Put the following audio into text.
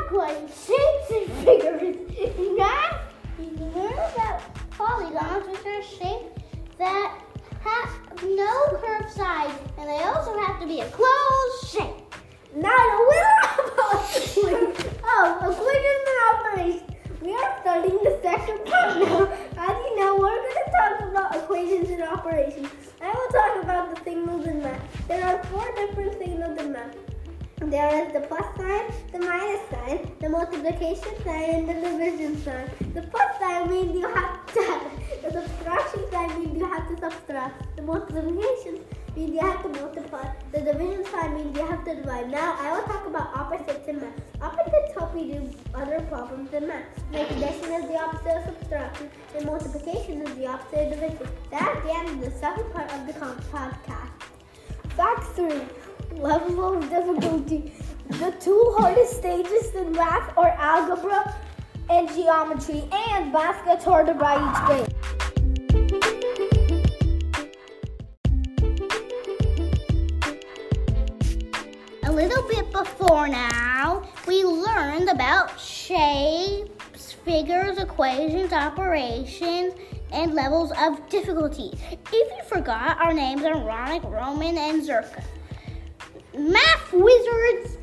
like shapes and figures. In math, you learn about polygons, which are shapes that have no curved sides, and they also have to be a closed shape. Now a little about equations and operations. We are studying the second part now. As you know, we're going to talk about equations and operations. I will talk about the signals in math. There are 4 different signals in math. There is the plus sign, the minus sign, the multiplication sign, and the division sign. The plus sign means you have to add. The subtraction sign means you have to subtract. The multiplication means you have to multiply. The division sign means you have to divide. Now, I will talk about opposites in math. Opposites help you do other problems in math. Like addition is the opposite of subtraction, and multiplication is the opposite of division. That's the end of the second part of the podcast. Fact 3. Level of difficulty. The 2 hardest stages in math are algebra and geometry, and math gets harder by each grade. A little bit before now, we learned about shapes, figures, equations, operations, and levels of difficulty. If you forgot, our names are Ronick, Roman, and Zerka. Math wizards